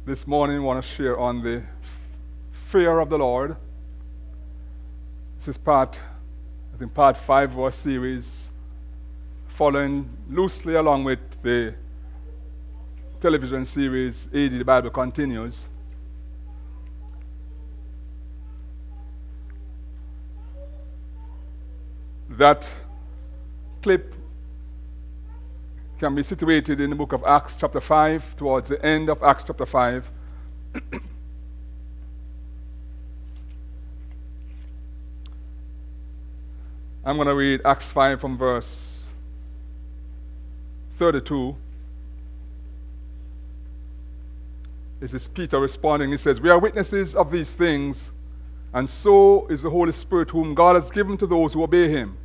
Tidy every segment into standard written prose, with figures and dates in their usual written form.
This morning I want to share on the fear of the Lord. This is part 5 of our series, following loosely along with the television series, AD the Bible Continues. That clip can be situated in the book of Acts chapter 5, towards the end of Acts chapter 5. I'm going to read Acts 5 from verse 32. This is Peter responding. He says, "We are witnesses of these things, and so is the Holy Spirit, whom God has given to those who obey him."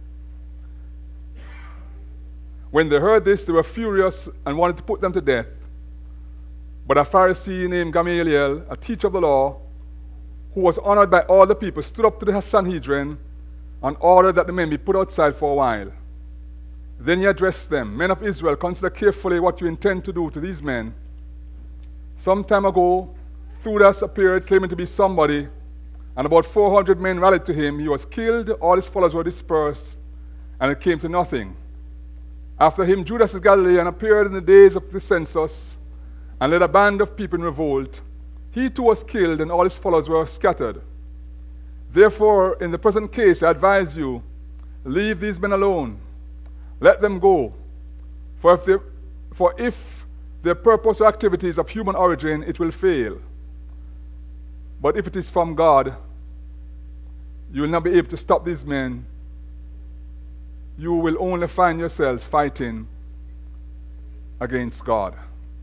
When they heard this, they were furious and wanted to put them to death. But a Pharisee named Gamaliel, a teacher of the law, who was honored by all the people, stood up to the Sanhedrin and ordered that the men be put outside for a while. Then he addressed them, "Men of Israel, consider carefully what you intend to do to these men. Some time ago, Theudas appeared claiming to be somebody, and about 400 men rallied to him. He was killed, all his followers were dispersed, and it came to nothing. After him, Judas the Galilean appeared in the days of the census and led a band of people in revolt. He too was killed, and all his followers were scattered. Therefore, in the present case, I advise you, leave these men alone. Let them go. For if their purpose or activity is of human origin, it will fail. But if it is from God, you will not be able to stop these men. You will only find yourselves fighting against God."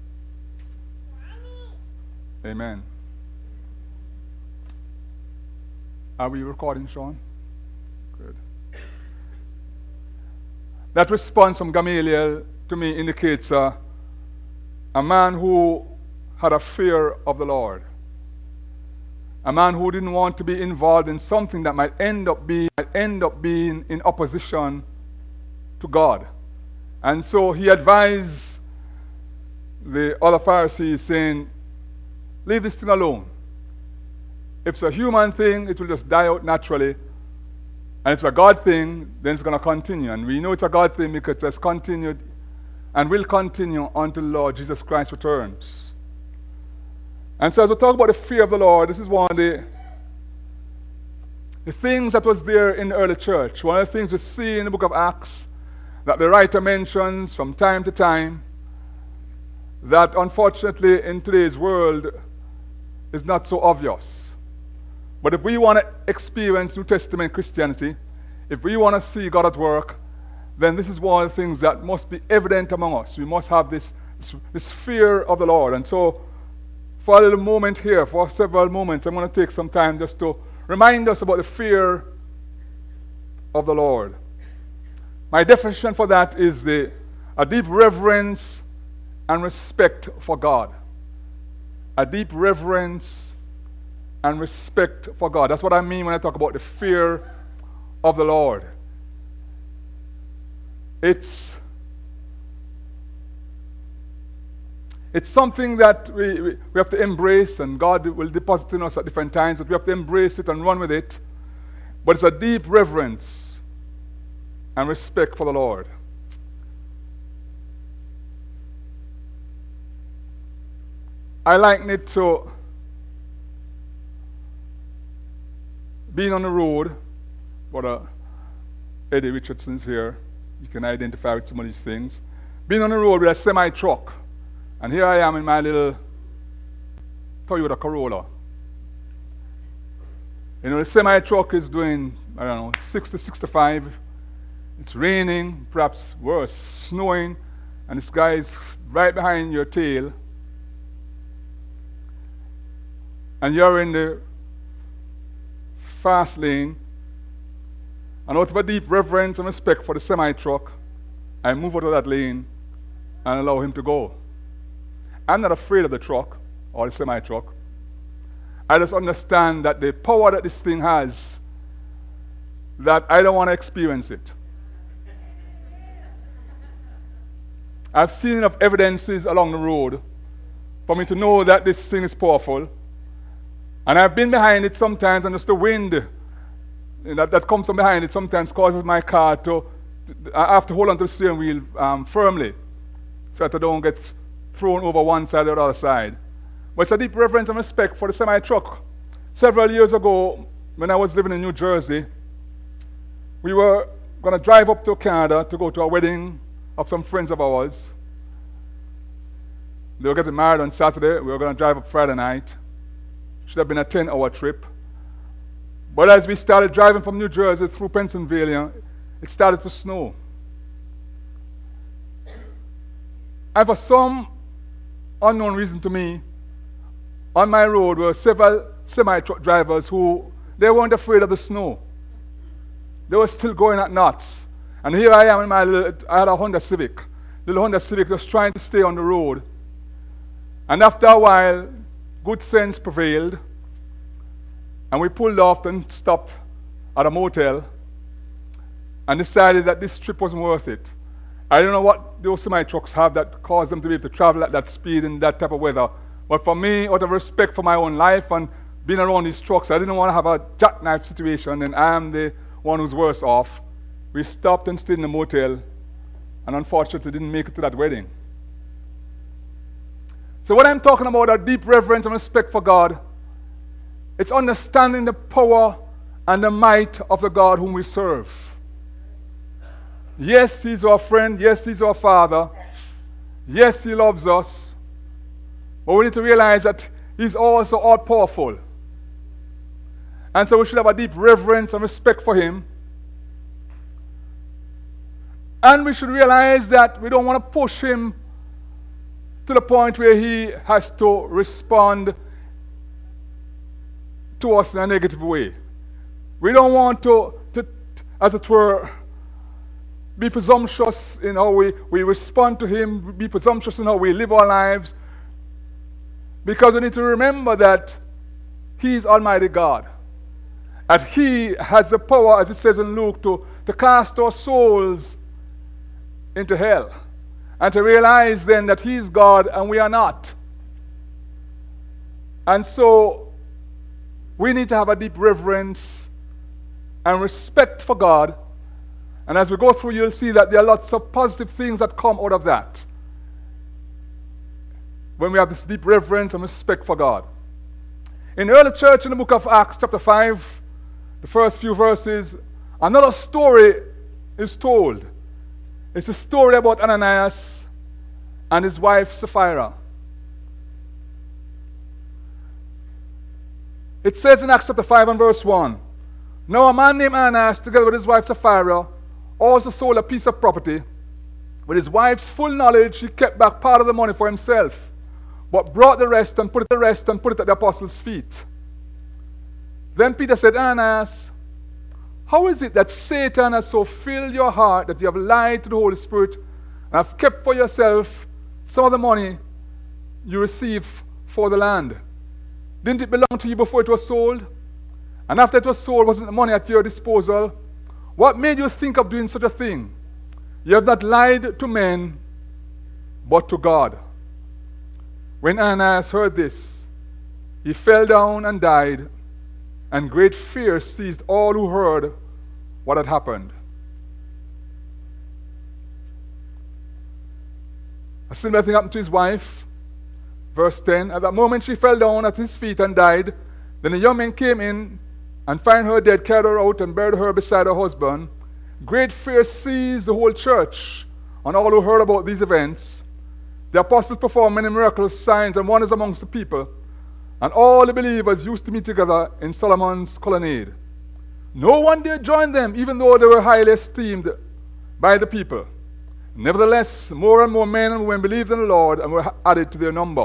Amen. Are we recording, Sean? Good. That response from Gamaliel to me indicates a man who had a fear of the Lord. A man who didn't want to be involved in something that might end up being in opposition to God. And so he advised the other Pharisees, saying, leave this thing alone. If it's a human thing, it will just die out naturally. And if it's a God thing, then it's going to continue. And we know it's a God thing because it has continued and will continue until the Lord Jesus Christ returns. And so as we talk about the fear of the Lord, this is one of the things that was there in the early church. One of the things we see in the book of Acts that the writer mentions from time to time, that unfortunately in today's world is not so obvious. But if we want to experience New Testament Christianity, if we want to see God at work, then this is one of the things that must be evident among us. We must have this fear of the Lord. And so for a little moment here, for several moments, I'm going to take some time just to remind us about the fear of the Lord. My definition for that is a deep reverence and respect for God. A deep reverence and respect for God. That's what I mean when I talk about the fear of the Lord. It's something that we have to embrace, and God will deposit in us at different times, but we have to embrace it and run with it. But it's a deep reverence and respect for the Lord. I liken it to being on the road. Brother Eddie Richardson's here. You can identify with some of these things. Being on the road with a semi-truck. And here I am in my little Toyota Corolla. You know, the semi-truck is doing, 60, 65. It's raining, perhaps worse, snowing, and this guy is right behind your tail. And you're in the fast lane. And out of a deep reverence and respect for the semi-truck, I move out of that lane and allow him to go. I'm not afraid of the truck or the semi-truck. I just understand that the power that this thing has, that I don't want to experience it. I've seen enough evidences along the road for me to know that this thing is powerful. And I've been behind it sometimes, and just the wind that comes from behind it sometimes causes my car to I have to hold on to the steering wheel firmly so that I don't get thrown over one side or the other side. But it's a deep reverence and respect for the semi-truck. Several years ago, when I was living in New Jersey, we were going to drive up to Canada to go to a wedding of some friends of ours. They were getting married on Saturday. We were going to drive up Friday night. Should have been a 10-hour trip. But as we started driving from New Jersey through Pennsylvania, it started to snow. And for some unknown reason to me, on my road were several semi-truck drivers who, they weren't afraid of the snow. They were still going at knots. And here I am in I had a Honda Civic, little Honda Civic, just trying to stay on the road. And after a while, good sense prevailed, and we pulled off and stopped at a motel and decided that this trip wasn't worth it. I don't know what those semi-trucks have that cause them to be able to travel at that speed in that type of weather. But for me, out of respect for my own life and being around these trucks, I didn't want to have a jackknife situation, and I am the one who's worse off. We stopped and stayed in the motel, and unfortunately didn't make it to that wedding. So when I'm talking about a deep reverence and respect for God, it's understanding the power and the might of the God whom we serve. Yes, He's our friend. Yes, He's our Father. Yes, He loves us. But we need to realize that He's also all-powerful. And so we should have a deep reverence and respect for Him. And we should realize that we don't want to push Him to the point where He has to respond to us in a negative way. We don't want to as it were, be presumptuous in how we respond to Him, be presumptuous in how we live our lives, because we need to remember that He is Almighty God. That He has the power, as it says in Luke, to cast our souls into hell. And to realize then that He is God and we are not. And so we need to have a deep reverence and respect for God. And as we go through, you'll see that there are lots of positive things that come out of that when we have this deep reverence and respect for God. In the early church, in the book of Acts, chapter 5, the first few verses, another story is told. It's a story about Ananias and his wife Sapphira. It says in Acts chapter 5 and verse 1, "Now a man named Ananias, together with his wife Sapphira, also sold a piece of property. With his wife's full knowledge, he kept back part of the money for himself, but brought the rest and put it at the apostles' feet. Then Peter said, Ananias, how is it that Satan has so filled your heart that you have lied to the Holy Spirit and have kept for yourself some of the money you received for the land? Didn't it belong to you before it was sold? And after it was sold, wasn't the money at your disposal? What made you think of doing such a thing? You have not lied to men, but to God." When Ananias heard this, he fell down and died, and great fear seized all who heard what had happened. A similar thing happened to his wife. Verse 10, "At that moment she fell down at his feet and died. Then the young men came in and found her dead, carried her out and buried her beside her husband. Great fear seized the whole church and all who heard about these events. The apostles performed many miracles, signs, and wonders amongst the people, and all the believers used to meet together in Solomon's colonnade. No one dared join them, even though they were highly esteemed by the people. Nevertheless, more and more men and women believed in the Lord and were added to their number."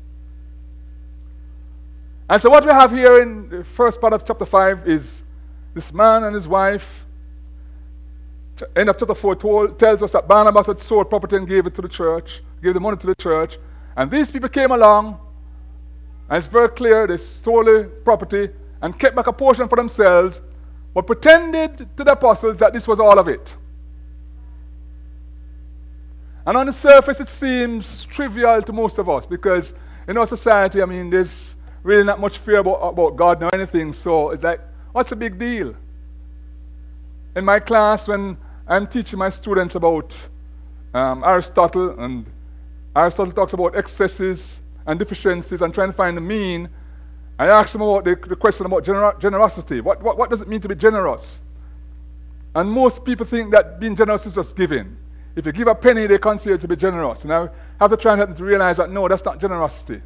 And so what we have here in the first part of chapter 5 is this man and his wife. End of chapter 4 tells us that Barnabas had sold property and gave it to the church, gave the money to the church. And these people came along, and it's very clear they sold the property and kept back a portion for themselves, but pretended to the apostles that this was all of it. And on the surface it seems trivial to most of us, because in our society, I mean, there's really not much fear about God nor anything. So it's like, what's the big deal? In my class, when I'm teaching my students about Aristotle, and Aristotle talks about excesses and deficiencies and trying to find the mean, I ask them about the question about generosity. What does it mean to be generous? And most people think that being generous is just giving. If you give a penny, they consider it to be generous. And I have to try and help them to realize that, no, that's not generosity.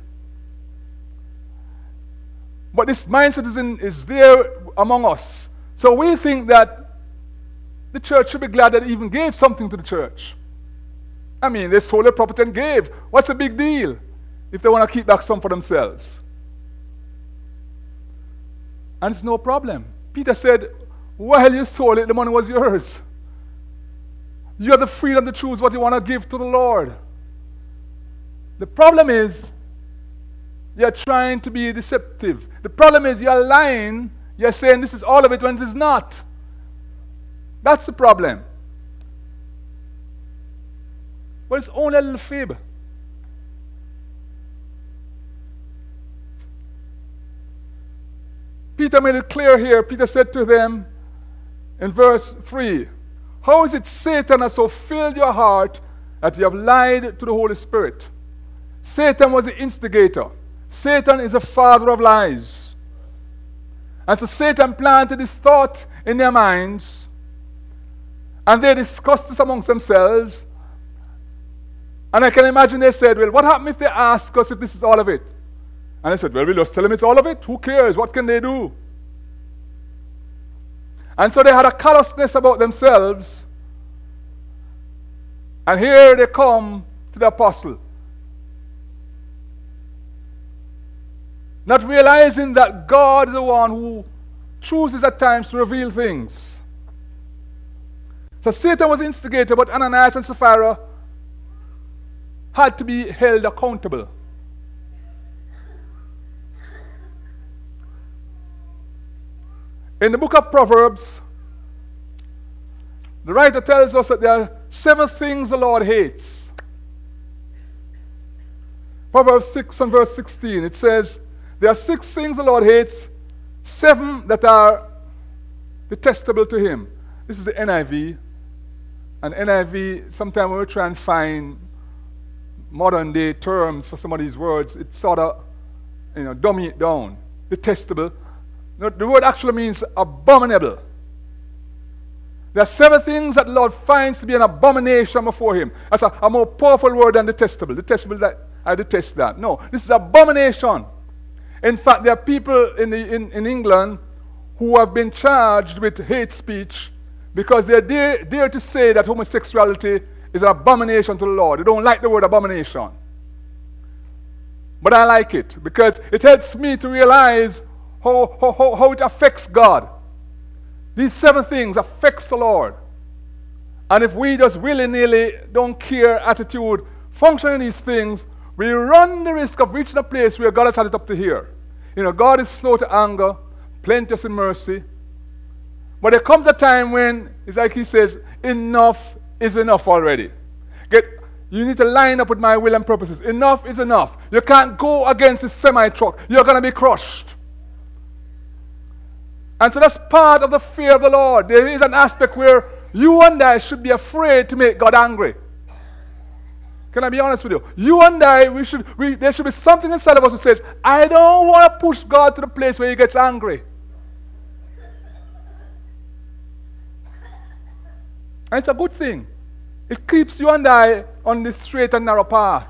But this mindset is there among us. So we think that the church should be glad that it even gave something to the church. I mean, they sold their property and gave. What's the big deal if they want to keep back some for themselves? And it's no problem. Peter said, while you sold it, the money was yours. You have the freedom to choose what you want to give to the Lord. The problem is, you're trying to be deceptive. The problem is, you're lying. You're saying this is all of it when it is not. That's the problem. But it's only a little fib. Peter made it clear here. Peter said to them in verse 3, how is it Satan has so filled your heart that you have lied to the Holy Spirit? Satan was the instigator. Satan is the father of lies. And so Satan planted this thought in their minds, and they discussed this amongst themselves. And I can imagine they said, well, what happens if they ask us if this is all of it? And I said, well, we'll just tell them it's all of it. Who cares? What can they do? And so they had a callousness about themselves. And here they come to the apostle, not realizing that God is the one who chooses at times to reveal things. So Satan was instigated, but Ananias and Sapphira had to be held accountable. In the book of Proverbs, the writer tells us that there are 7 things the Lord hates. Proverbs 6 and verse 16, it says, there are 6 things the Lord hates, 7 that are detestable to him. This is the NIV. And NIV, sometimes when we try and find modern day terms for some of these words, it sort of, dummy it down. Detestable. No, the word actually means abominable. There are 7 things that the Lord finds to be an abomination before him. That's a more powerful word than detestable. Detestable, that I detest that. No, this is abomination. In fact, there are people in England who have been charged with hate speech because they dare to say that homosexuality is an abomination to the Lord. They don't like the word abomination. But I like it because it helps me to realize how it affects God. These 7 things affects the Lord. And if we just willy-nilly don't care attitude function in these things, we run the risk of reaching a place where God has had it up to here. God is slow to anger, plenteous in mercy. But there comes a time when, it's like he says, enough is enough already. You need to line up with my will and purposes. Enough is enough. You can't go against this semi-truck. You're going to be crushed. And so that's part of the fear of the Lord. There is an aspect where you and I should be afraid to make God angry. Can I be honest with you? You and I, there should be something inside of us that says, I don't want to push God to the place where he gets angry. And it's a good thing. It keeps you and I on this straight and narrow path.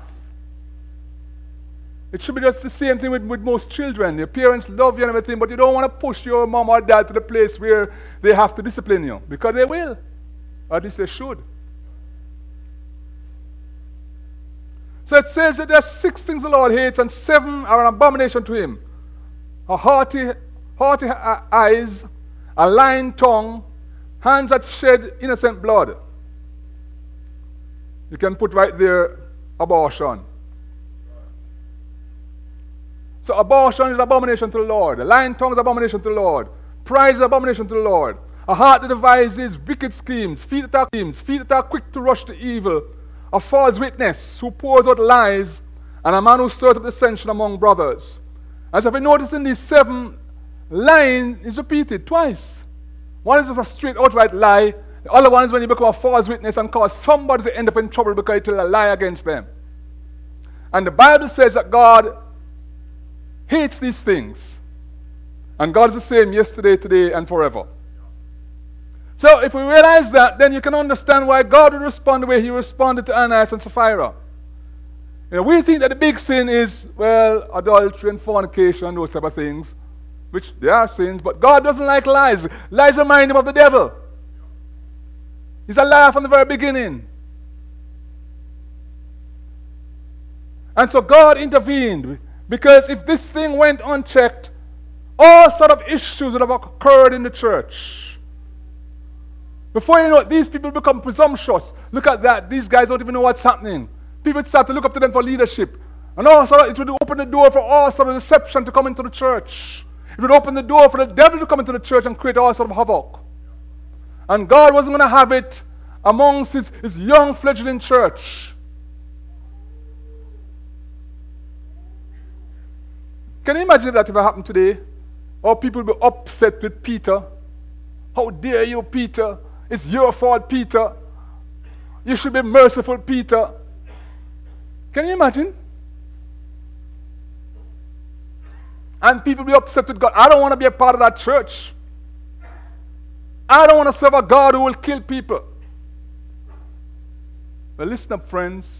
It should be just the same thing with most children. Your parents love you and everything, but you don't want to push your mom or dad to the place where they have to discipline you. Because they will. Or at least they should. So it says that there are 6 things the Lord hates and 7 are an abomination to him. A haughty eyes, a lying tongue, hands that shed innocent blood. You can put right there, abortion. So abortion is an abomination to the Lord. A lying tongue is an abomination to the Lord. Pride is an abomination to the Lord. A heart that devises wicked schemes, feet that are quick to rush to evil. A false witness who pours out lies and a man who stirred up dissension among brothers. As if you notice in these 7 lines is repeated twice. One is just a straight outright lie. The other one is when you become a false witness and cause somebody to end up in trouble because you tell a lie against them. And the Bible says that God hates these things. And God is the same yesterday, today, and forever. So if we realize that, then you can understand why God would respond the way he responded to Ananias and Sapphira. You know, we think that the big sin is, well, adultery and fornication and those type of things, which they are sins, but God doesn't like lies. Lies remind him of the devil. He's a liar from the very beginning. And so God intervened, because if this thing went unchecked, all sort of issues would have occurred in the church. Before you know it, these people become presumptuous. Look at that. These guys don't even know what's happening. People start to look up to them for leadership. And also, it would open the door for all sort of deception to come into the church. It would open the door for the devil to come into the church and create all sort of havoc. And God wasn't going to have it amongst his young fledgling church. Can you imagine that if it happened today? Or people will be upset with Peter. How dare you, Peter? It's your fault, Peter. You should be merciful, Peter. Can you imagine? And people be upset with God. I don't want to be a part of that church. I don't want to serve a God who will kill people. But listen up, friends.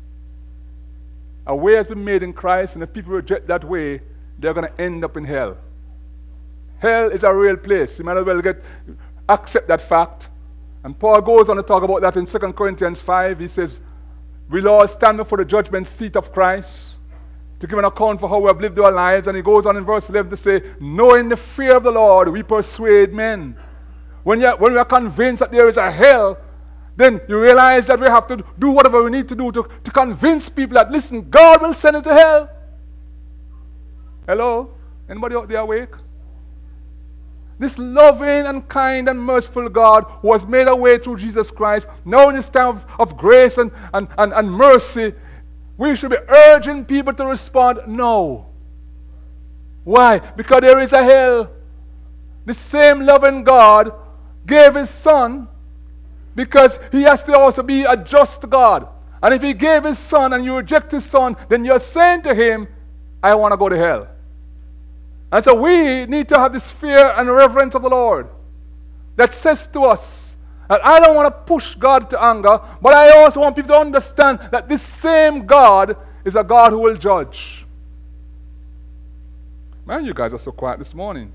A way has been made in Christ, and if people reject that way, they're going to end up in hell. Hell is a real place. You might as well accept that fact. And Paul goes on to talk about that in 2 Corinthians 5. He says, we'll all stand before the judgment seat of Christ to give an account for how we have lived our lives. And he goes on in verse 11 to say, knowing the fear of the Lord, we persuade men. When we are convinced that there is a hell, then you realize that we have to do whatever we need to do to convince people that, listen, God will send it to hell. Hello? Anybody out there awake? This loving and kind and merciful God who has made a way through Jesus Christ, now in this time of grace and mercy, we should be urging people to respond no. Why? Because there is a hell. The same loving God gave his son because he has to also be a just God. And if he gave his son and you reject his son, then you're saying to him, I want to go to hell. And so we need to have this fear and reverence of the Lord that says to us that I don't want to push God to anger, but I also want people to understand that this same God is a God who will judge. Man, you guys are so quiet this morning.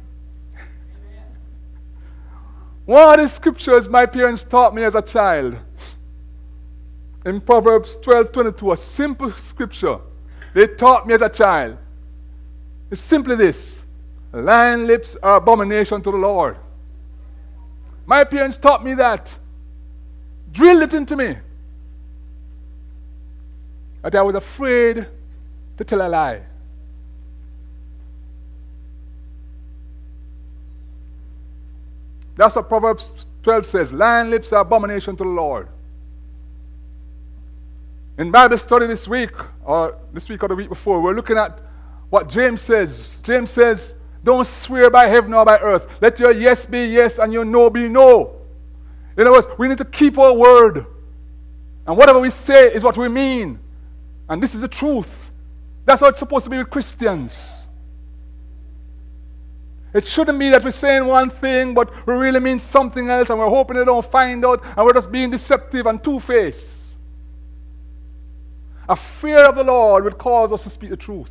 One of the scriptures my parents taught me as a child, in Proverbs 12:22, a simple scripture they taught me as a child. It's simply this: lying lips are abomination to the Lord. My parents taught me that, drilled it into me, that I was afraid to tell a lie. That's what Proverbs 12 says. Lying lips are abomination to the Lord. In Bible study this week, or the week before, we're looking at what James says. James says, don't swear by heaven or by earth. Let your yes be yes and your no be no. In other words, we need to keep our word. And whatever we say is what we mean. And this is the truth. That's how it's supposed to be with Christians. It shouldn't be that we're saying one thing, but we really mean something else, and we're hoping they don't find out, and we're just being deceptive and two-faced. A fear of the Lord would cause us to speak the truth.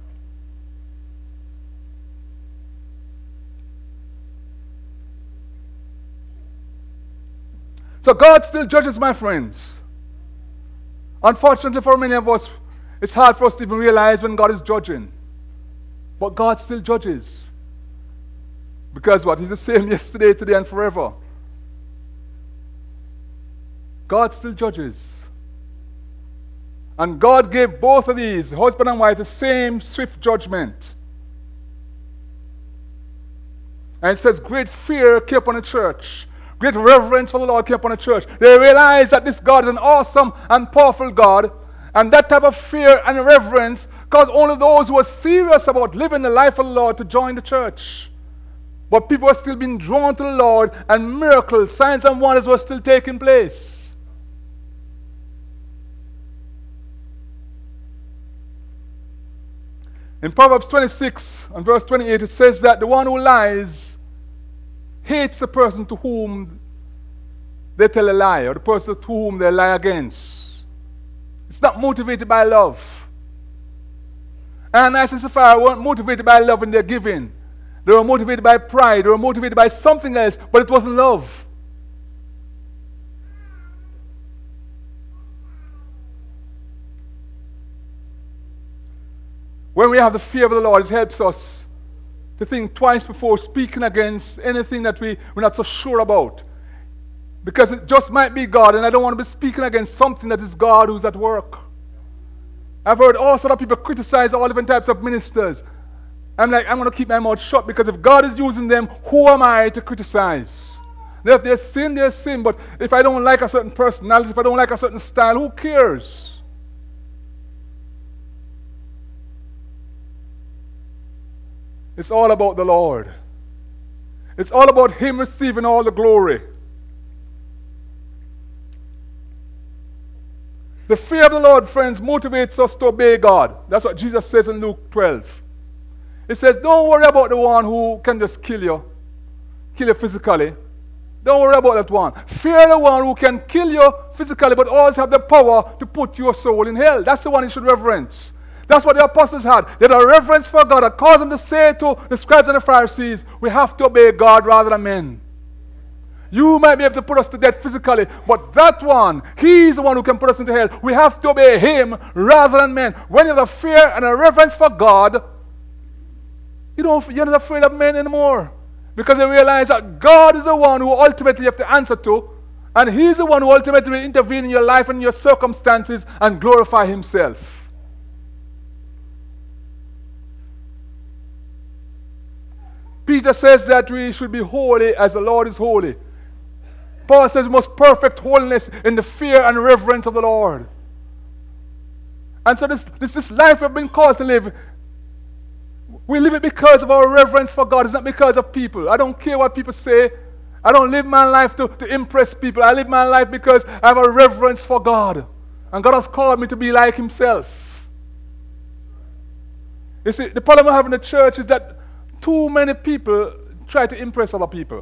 So God still judges, my friends. Unfortunately for many of us, it's hard for us to even realize when God is judging. But God still judges. Because what? He's the same yesterday, today, and forever. God still judges. And God gave both of these, husband and wife, the same swift judgment. And it says, great fear came upon the church. Great reverence for the Lord came upon the church. They realized that this God is an awesome and powerful God. And that type of fear and reverence caused only those who are serious about living the life of the Lord to join the church. But people are still being drawn to the Lord, and miracles, signs and wonders were still taking place. In Proverbs 26 and verse 28, it says that the one who lies hates the person to whom they tell a lie, or the person to whom they lie against. It's not motivated by love. Ananias and Sapphira weren't motivated by love in their giving. They were motivated by pride. They were motivated by something else, but it wasn't love. When we have the fear of the Lord, it helps us to think twice before speaking against anything that we're not so sure about. Because it just might be God, and I don't want to be speaking against something that is God who's at work. I've heard all sorts of people criticize all different types of ministers. I'm like, I'm going to keep my mouth shut, because if God is using them, who am I to criticize? Now, if there's sin, there's sin. But if I don't like a certain personality, if I don't like a certain style, who cares? It's all about the Lord. It's all about Him receiving all the glory. The fear of the Lord, friends, motivates us to obey God. That's what Jesus says in Luke 12. It says, don't worry about the one who can just kill you physically. Don't worry about that one. Fear the one who can kill you physically, but also have the power to put your soul in hell. That's the one you should reverence. That's what the apostles had. They had a reverence for God that caused them to say to the scribes and the Pharisees, we have to obey God rather than men. You might be able to put us to death physically, but that one, He's the one who can put us into hell. We have to obey Him rather than men. When you have a fear and a reverence for God, you're not afraid of men anymore. Because you realize that God is the one who ultimately you have to answer to, and He's the one who ultimately will intervene in your life and your circumstances and glorify Himself. Peter says that we should be holy as the Lord is holy. Paul says we must perfect holiness in the fear and reverence of the Lord. And so this life we've been called to live, we live it because of our reverence for God. It's not because of people. I don't care what people say. I don't live my life to impress people. I live my life because I have a reverence for God. And God has called me to be like Himself. You see, the problem we have in the church is that too many people try to impress other people.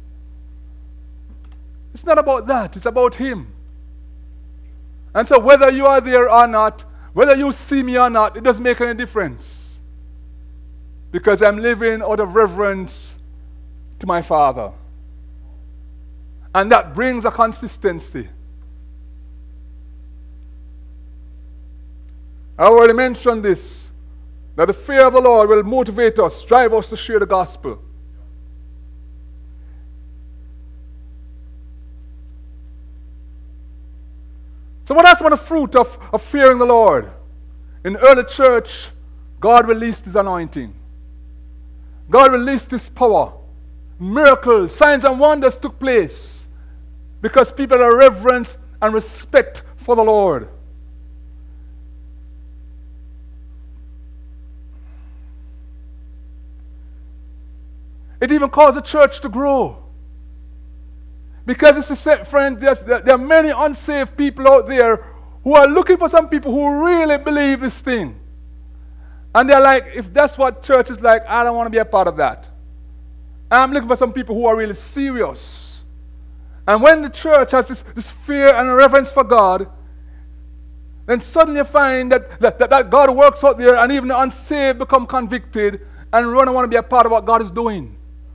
It's not about that. It's about Him. And so whether you are there or not, whether you see me or not, it doesn't make any difference. Because I'm living out of reverence to my Father. And that brings a consistency. I already mentioned this, that the fear of the Lord will motivate us, drive us to share the gospel. So what are some of the fruit of fearing the Lord? In the early church, God released His anointing. God released His power. Miracles, signs and wonders took place because people had a reverence and respect for the Lord. It even caused the church to grow. Because it's a set, friends, there are many unsaved people out there who are looking for some people who really believe this thing. And they're like, if that's what church is like, I don't want to be a part of that. I'm looking for some people who are really serious. And when the church has this fear and reverence for God, then suddenly you find that God works out there, and even the unsaved become convicted and run and want to be a part of what God is doing.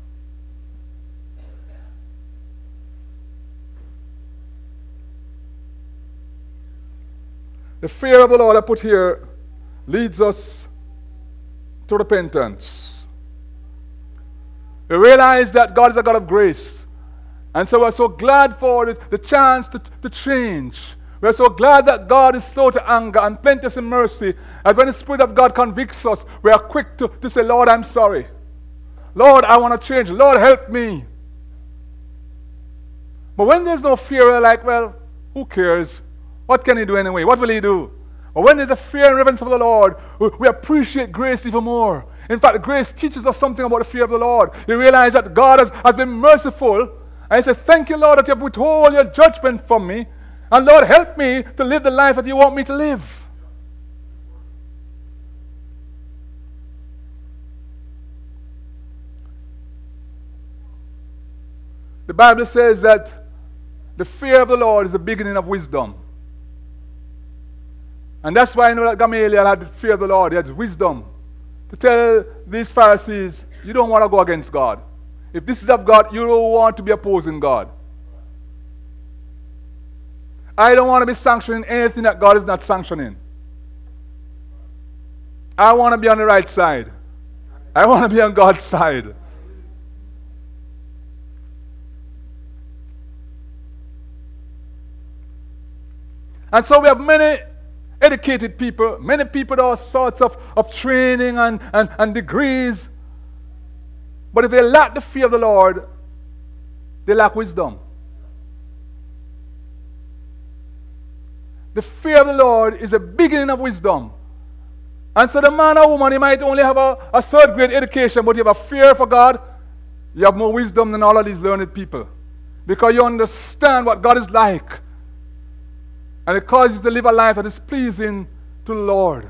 The fear of the Lord I put here leads us to repentance. We realize that God is a God of grace. And so we're so glad for the chance to change. We're so glad that God is slow to anger and plenteous in mercy. And when the Spirit of God convicts us, we are quick to say, Lord, I'm sorry. Lord, I want to change. Lord, help me. But when there's no fear, we're like, well, who cares? What can He do anyway? What will He do? But when there's a fear and reverence of the Lord, we appreciate grace even more. In fact, grace teaches us something about the fear of the Lord. You realize that God has been merciful. And you say, thank you, Lord, that you have withheld your judgment from me. And Lord, help me to live the life that you want me to live. The Bible says that the fear of the Lord is the beginning of wisdom. And that's why I know that Gamaliel had the fear of the Lord. He had wisdom to tell these Pharisees, you don't want to go against God. If this is of God, you don't want to be opposing God. I don't want to be sanctioning anything that God is not sanctioning. I want to be on the right side. I want to be on God's side. And so we have many educated people, many people with all sorts of training and degrees. But if they lack the fear of the Lord, they lack wisdom. The fear of the Lord is the beginning of wisdom. And so the man or woman, he might only have a third grade education, but you have a fear for God, you have more wisdom than all of these learned people. Because you understand what God is like. And it causes you to live a life that is pleasing to the Lord.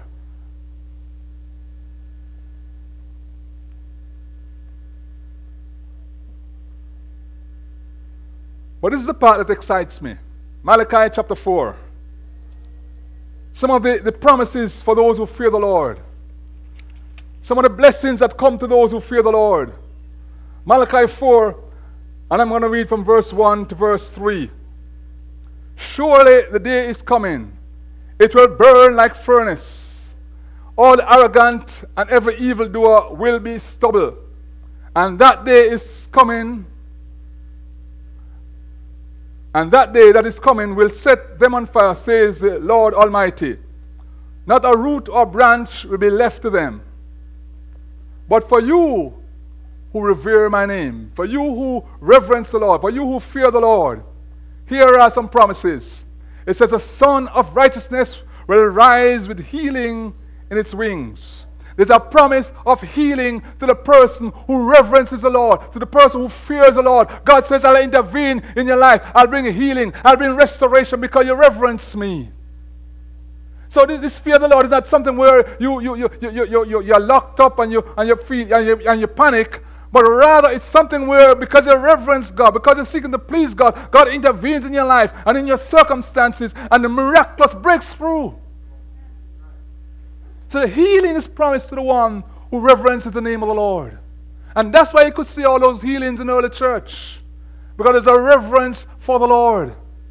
But this is the part that excites me. Malachi chapter 4. Some of the promises for those who fear the Lord. Some of the blessings that come to those who fear the Lord. Malachi 4, and I'm going to read from verse 1 to verse 3. Surely the day is coming. It will burn like furnace. All arrogant and every evildoer will be stubble. And that day is coming. And that day that is coming will set them on fire, says the Lord Almighty. Not a root or branch will be left to them. But for you who revere my name, for you who reverence the Lord, for you who fear the Lord, here are some promises. It says, a son of righteousness will rise with healing in its wings. There's a promise of healing to the person who reverences the Lord, to the person who fears the Lord. God says, I'll intervene in your life. I'll bring healing. I'll bring restoration because you reverence me. So this fear of the Lord is not something where you're locked up and you panic. But rather, it's something where, because you reverence God, because you're seeking to please God, God intervenes in your life and in your circumstances, and the miraculous breaks through. So the healing is promised to the one who reverences the name of the Lord. And that's why you could see all those healings in the early church. Because there's a reverence for the Lord.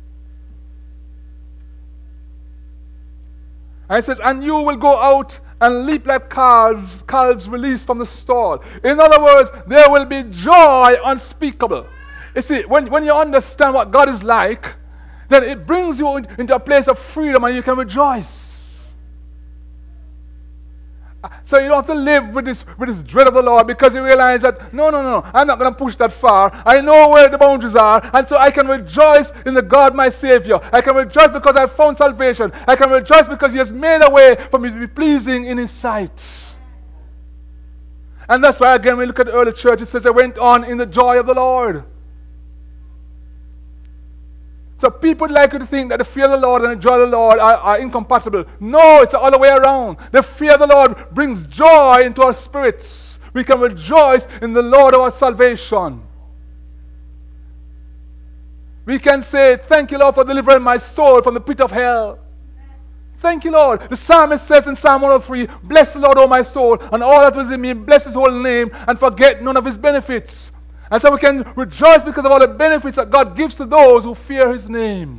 And it says, and you will go out and leap like calves released from the stall. In other words, there will be joy unspeakable. You see, when you understand what God is like, then it brings you into a place of freedom and you can rejoice. So you don't have to live with this dread of the Lord because you realize that, no, I'm not going to push that far. I know where the boundaries are, and so I can rejoice in the God, my Savior. I can rejoice because I found salvation. I can rejoice because He has made a way for me to be pleasing in His sight. And that's why, again, when we look at the early church, it says they went on in the joy of the Lord. So people like you to think that the fear of the Lord and the joy of the Lord are incompatible. No, it's the other way around. The fear of the Lord brings joy into our spirits. We can rejoice in the Lord of our salvation. We can say, thank you, Lord, for delivering my soul from the pit of hell. Thank you, Lord. The psalmist says in Psalm 103, bless the Lord, O my soul, and all that was in me, bless His holy name, and forget none of His benefits. And so we can rejoice because of all the benefits that God gives to those who fear His name.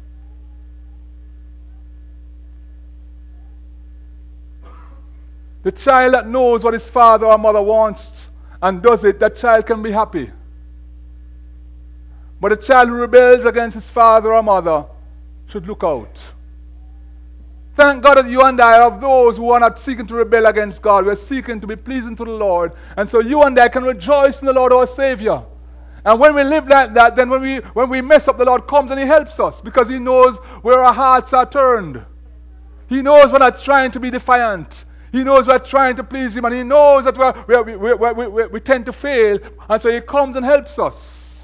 The child that knows what his father or mother wants and does it, that child can be happy. But a child who rebels against his father or mother should look out. Thank God that you and I are those who are not seeking to rebel against God. We are seeking to be pleasing to the Lord. And so you and I can rejoice in the Lord our Savior. And when we live like that, then when we mess up, the Lord comes and He helps us because He knows where our hearts are turned. He knows we're not trying to be defiant. He knows we're trying to please Him, and He knows that we tend to fail, and so He comes and helps us.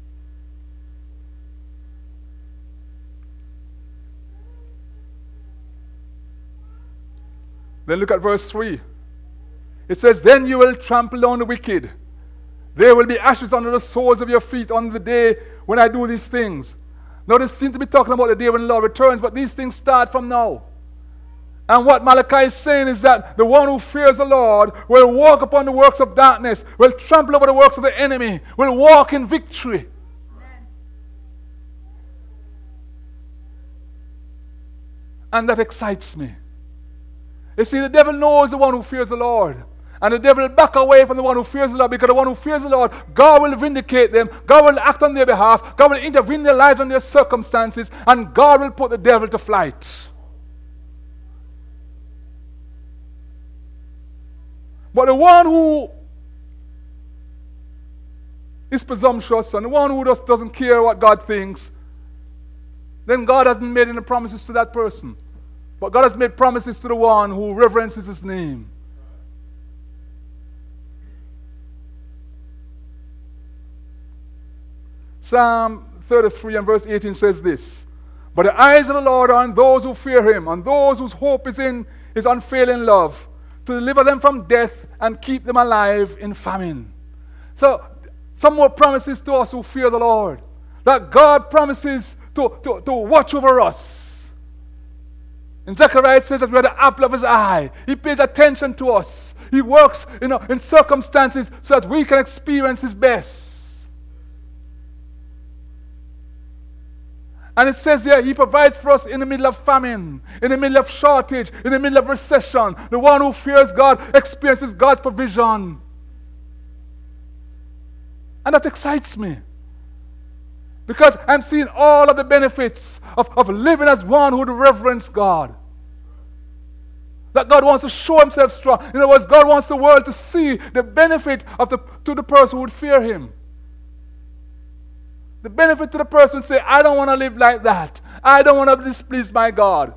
Then look at verse 3. It says, "Then you will trample down the wicked. There will be ashes under the soles of your feet on the day when I do these things." Now, this seems to be talking about the day when the Lord returns, but these things start from now. And what Malachi is saying is that the one who fears the Lord will walk upon the works of darkness, will trample over the works of the enemy, will walk in victory. Amen. And that excites me. You see, the devil knows the one who fears the Lord. And the devil will back away from the one who fears the Lord, because the one who fears the Lord, God will vindicate them. God will act on their behalf. God will intervene in their lives and their circumstances. And God will put the devil to flight. But the one who is presumptuous and the one who just doesn't care what God thinks, then God hasn't made any promises to that person. But God has made promises to the one who reverences His name. Psalm 33 and verse 18 says this, "But the eyes of the Lord are on those who fear Him, on those whose hope is in His unfailing love, to deliver them from death and keep them alive in famine." So, some more promises to us who fear the Lord. That God promises to watch over us. And Zechariah says that we are the apple of His eye. He pays attention to us. He works in circumstances so that we can experience His best. And it says there, He provides for us in the middle of famine, in the middle of shortage, in the middle of recession. The one who fears God experiences God's provision. And that excites me. Because I'm seeing all of the benefits of living as one who would reverence God. That God wants to show Himself strong. In other words, God wants the world to see the benefit to the person who would fear Him. The benefit to the person who say, "I don't want to live like that. I don't want to displease my God."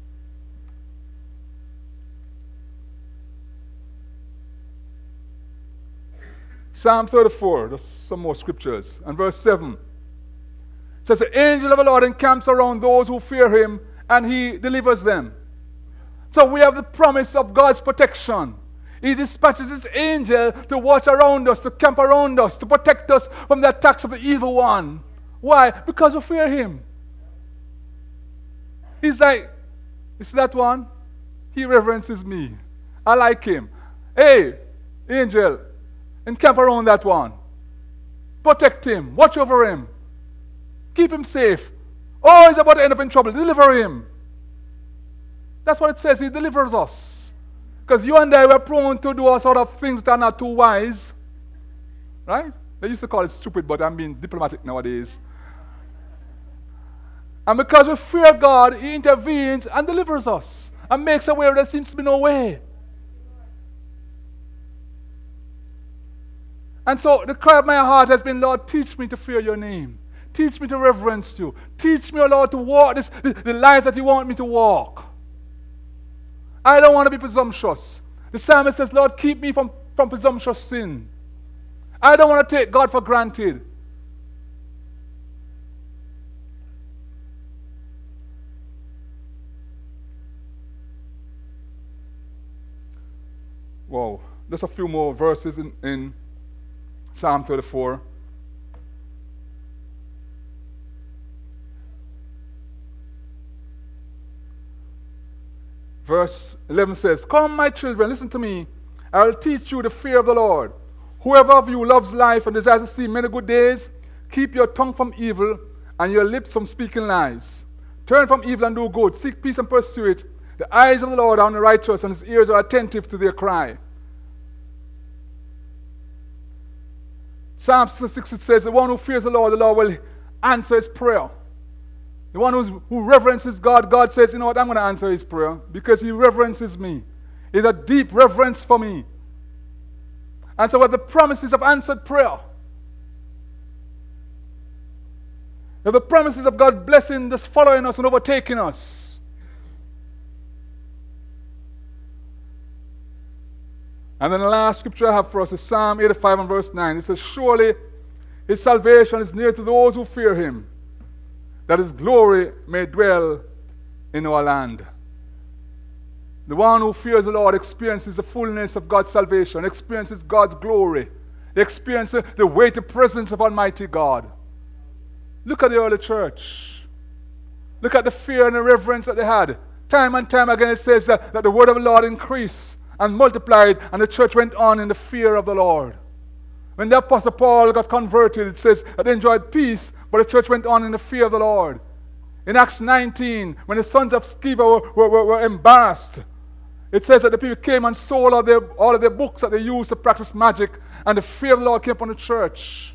Psalm 34, just some more scriptures. And verse 7 says, "The angel of the Lord encamps around those who fear Him, and He delivers them." So we have the promise of God's protection. He dispatches His angel to watch around us, to camp around us, to protect us from the attacks of the evil one. Why? Because we fear Him. He's like, "You see that one? He reverences me. I like him. Hey, angel, encamp around that one. Protect him. Watch over him. Keep him safe. Oh, he's about to end up in trouble. Deliver him." That's what it says. He delivers us. Because you and I were prone to do all sort of things that are not too wise. Right? They used to call it stupid, but I'm being diplomatic nowadays. And because we fear God, He intervenes and delivers us. And makes a way where there seems to be no way. And so the cry of my heart has been, "Lord, teach me to fear Your name. Teach me to reverence You. Teach me, O Lord, to walk the life that You want me to walk. I don't want to be presumptuous." The psalmist says, "Lord, keep me from presumptuous sin. I don't want to take God for granted." Wow. Just a few more verses in Psalm 34. Verse 11 says, "Come, my children, listen to me. I will teach you the fear of the Lord. Whoever of you loves life and desires to see many good days, keep your tongue from evil and your lips from speaking lies. Turn from evil and do good. Seek peace and pursue it. The eyes of the Lord are on the righteous, and His ears are attentive to their cry." Psalm 66 says, "The one who fears the Lord will answer his prayer." The one who reverences God, God says, "You know what, I'm going to answer his prayer because he reverences me." It's a deep reverence for me. And so we have the promises of answered prayer. We have the promises of God's blessing just following us and overtaking us. And then the last scripture I have for us is Psalm 85 and verse 9. It says, surely his salvation is near to those who fear him, that his glory may dwell in our land. The one who fears the Lord experiences the fullness of God's salvation, experiences God's glory, experiences the weighty presence of Almighty God. Look at the early church. Look at the fear and the reverence that they had. Time and time again it says that the word of the Lord increased and multiplied, and the church went on in the fear of the Lord. When the Apostle Paul got converted, it says that they enjoyed peace, but the church went on in the fear of the Lord. In Acts 19, when the sons of Sceva were embarrassed, it says that the people came and sold all of their books that they used to practice magic, and the fear of the Lord came upon the church.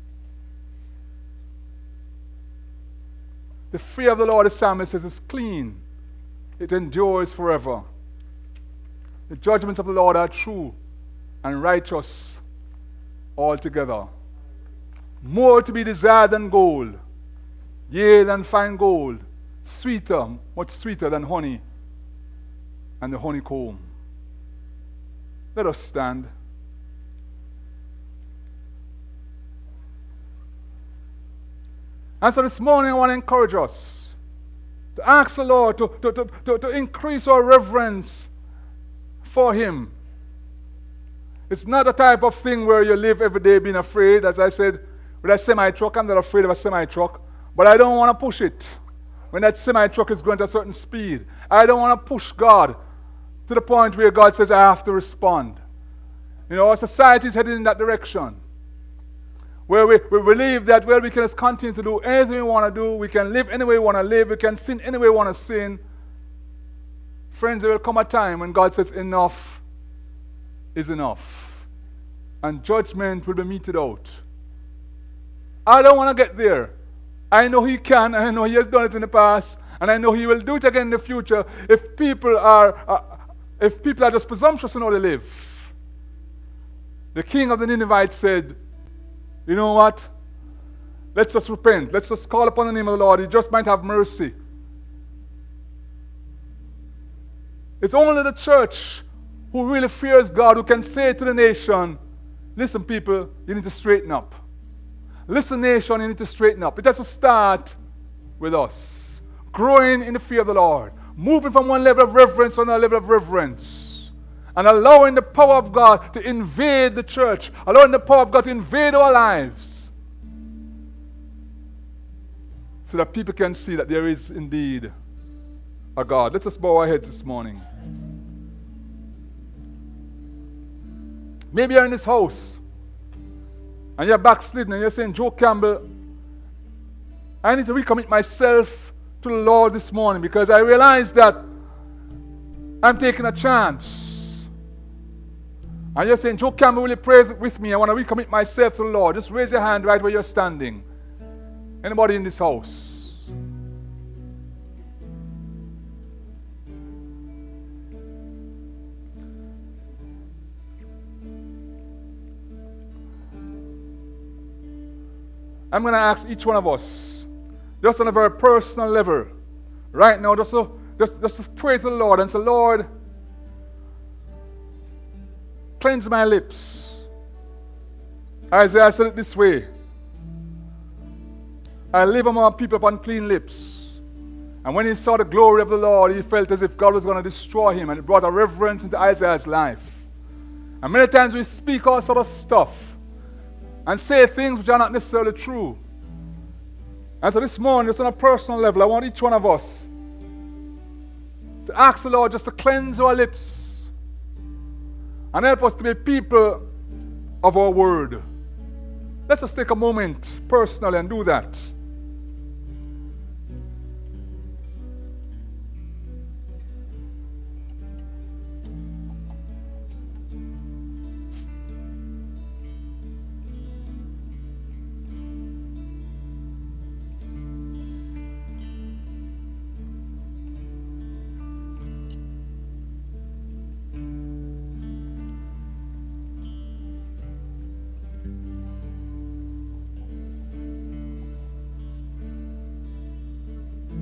The fear of the Lord, the psalmist says, is clean. It endures forever. The judgments of the Lord are true and righteous altogether. More to be desired than gold, yea, than fine gold, sweeter, much sweeter than honey and the honeycomb. Let us stand. And so this morning I want to encourage us to ask the Lord to increase our reverence for him. It's not a type of thing where you live every day being afraid. As I said, with a semi-truck, I'm not afraid of a semi-truck, but I don't want to push it when that semi-truck is going to a certain speed. I don't want to push God to the point where God says I have to respond. You know, our society is heading in that direction, where we believe that, well, we can just continue to do anything we want to do, we can live any way we want to live, we can sin any way we want to sin. Friends, there will come a time when God says enough is enough, and judgment will be meted out. I don't want to get there. I know he can, and I know he has done it in the past, and I know he will do it again in the future if people are just presumptuous in how they live. The king of the Ninevites said, you know what? Let's just repent. Let's just call upon the name of the Lord. He just might have mercy. It's only the church who really fears God who can say to the nation, listen, people, you need to straighten up. Listen, nation, you need to straighten up. It has to start with us. Growing in the fear of the Lord. Moving from one level of reverence to another level of reverence. And allowing the power of God to invade the church. Allowing the power of God to invade our lives. So that people can see that there is indeed a God. Let us bow our heads this morning. Maybe you're in this house and you're backslidden and you're saying, Joe Campbell, I need to recommit myself to the Lord this morning because I realize that I'm taking a chance. And you're saying, Joe Campbell, will you pray with me? I want to recommit myself to the Lord. Just raise your hand right where you're standing. Anybody in this house? I'm going to ask each one of us, just on a very personal level, right now, just to pray to the Lord and say, Lord, cleanse my lips. Isaiah said it this way, I live among people of unclean lips. And when he saw the glory of the Lord, he felt as if God was going to destroy him, and it brought a reverence into Isaiah's life. And many times we speak all sort of stuff and say things which are not necessarily true. And so this morning, just on a personal level, I want each one of us to ask the Lord just to cleanse our lips and help us to be people of our word. Let's just take a moment personally and do that.